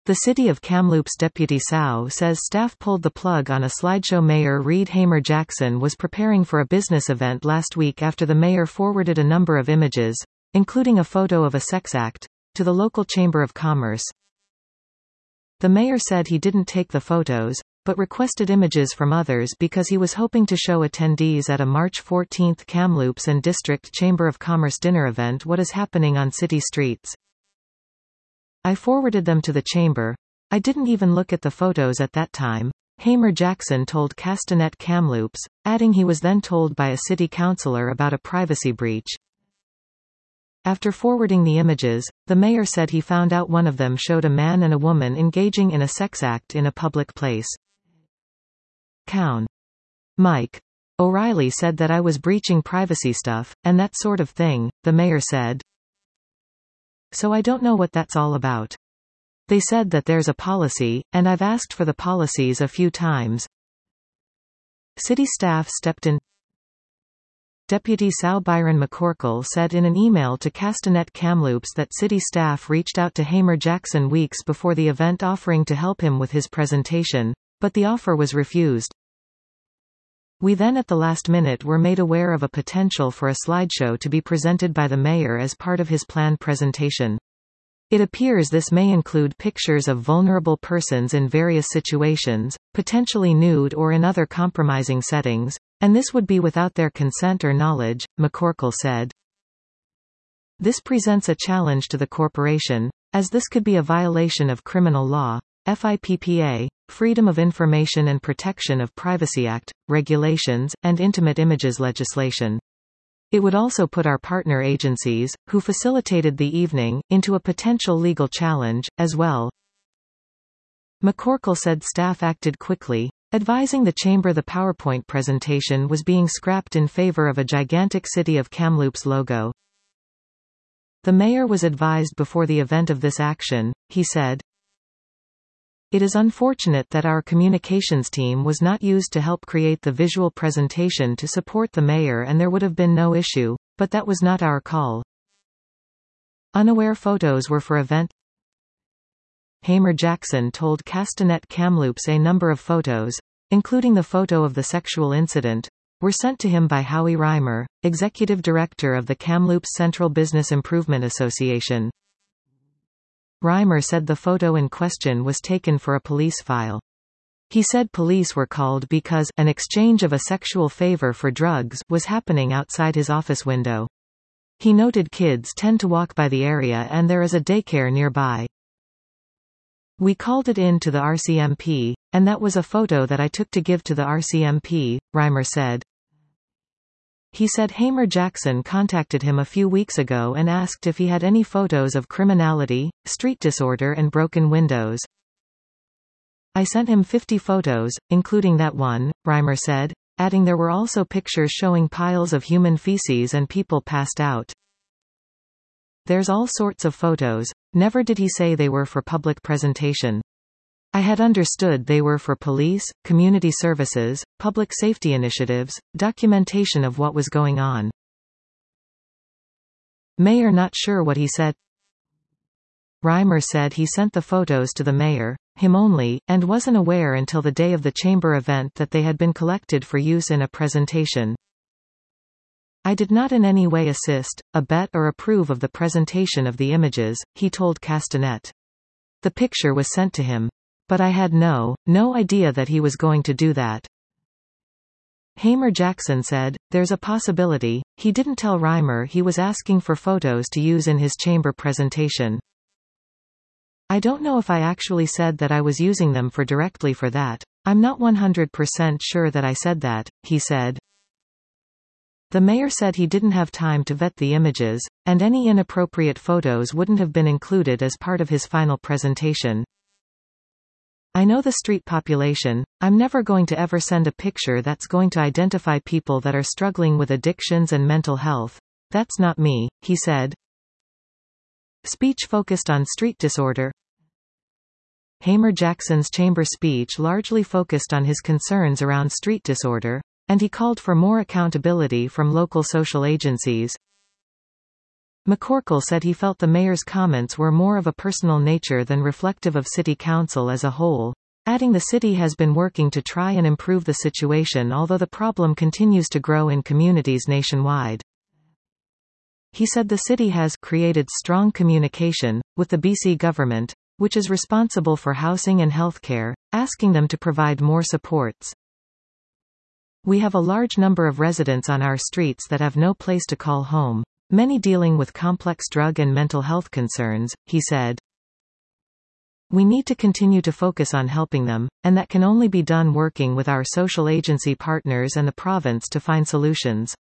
The City of Kamloops Deputy Sow says staff pulled the plug on a slideshow. Mayor Reed Hamer Jackson was preparing for a business event last week after the mayor forwarded a number of images, including a photo of a sex act, to the local Chamber of Commerce. The mayor said he didn't take the photos, but requested images from others because he was hoping to show attendees at a March 14 Kamloops and District Chamber of Commerce dinner event what is happening on city streets. I forwarded them to the chamber. I didn't even look at the photos at that time, Hamer Jackson told Castanet Kamloops, adding he was then told by a city councillor about a privacy breach. After forwarding the images, the mayor said he found out one of them showed a man and a woman engaging in a sex act in a public place. Mike O'Reilly said that I was breaching privacy stuff, and that sort of thing, the mayor said. So I don't know what that's all about. They said that there's a policy, and I've asked for the policies a few times. City staff stepped in. Deputy Sow Byron McCorkle said in an email to Castanet Kamloops that city staff reached out to Hamer Jackson weeks before the event offering to help him with his presentation, but the offer was refused. We then at the last minute were made aware of a potential for a slideshow to be presented by the mayor as part of his planned presentation. It appears this may include pictures of vulnerable persons in various situations, potentially nude or in other compromising settings, and this would be without their consent or knowledge, McCorkle said. This presents a challenge to the corporation, as this could be a violation of criminal law, FIPPA, Freedom of Information and Protection of Privacy Act, regulations, and intimate images legislation. It would also put our partner agencies, who facilitated the evening, into a potential legal challenge, as well. McCorkle said staff acted quickly, advising the chamber the PowerPoint presentation was being scrapped in favor of a gigantic City of Kamloops logo. The mayor was advised before the event of this action, he said. It is unfortunate that our communications team was not used to help create the visual presentation to support the mayor, and there would have been no issue, but that was not our call. Unaware photos were for event. Hamer Jackson told Castanet Kamloops a number of photos, including the photo of the sexual incident, were sent to him by Howie Reimer, executive director of the Kamloops Central Business Improvement Association. Reimer said the photo in question was taken for a police file. He said police were called because an exchange of a sexual favor for drugs was happening outside his office window. He noted kids tend to walk by the area and there is a daycare nearby. We called it in to the RCMP, and that was a photo that I took to give to the RCMP, Reimer said. He said Hamer Jackson contacted him a few weeks ago and asked if he had any photos of criminality, street disorder and broken windows. I sent him 50 photos, including that one, Reimer said, adding there were also pictures showing piles of human feces and people passed out. There's all sorts of photos, never did he say they were for public presentation. I had understood they were for police, community services, public safety initiatives, documentation of what was going on. Mayor not sure what he said. Reimer said he sent the photos to the mayor, him only, and wasn't aware until the day of the chamber event that they had been collected for use in a presentation. I did not in any way assist, abet or approve of the presentation of the images, he told Castanet. The picture was sent to him. But I had no idea that he was going to do that. Hamer Jackson said, there's a possibility, he didn't tell Reimer he was asking for photos to use in his chamber presentation. I don't know if I actually said that I was using them directly for that. I'm not 100% sure that I said that, he said. The mayor said he didn't have time to vet the images, and any inappropriate photos wouldn't have been included as part of his final presentation. I know the street population, I'm never going to ever send a picture that's going to identify people that are struggling with addictions and mental health. That's not me, he said. Speech focused on street disorder. Hamer Jackson's chamber speech largely focused on his concerns around street disorder, and he called for more accountability from local social agencies. McCorkle said he felt the mayor's comments were more of a personal nature than reflective of City Council as a whole, adding the city has been working to try and improve the situation although the problem continues to grow in communities nationwide. He said the city has created strong communication with the BC government, which is responsible for housing and healthcare, asking them to provide more supports. We have a large number of residents on our streets that have no place to call home, many dealing with complex drug and mental health concerns, he said. We need to continue to focus on helping them, and that can only be done working with our social agency partners and the province to find solutions.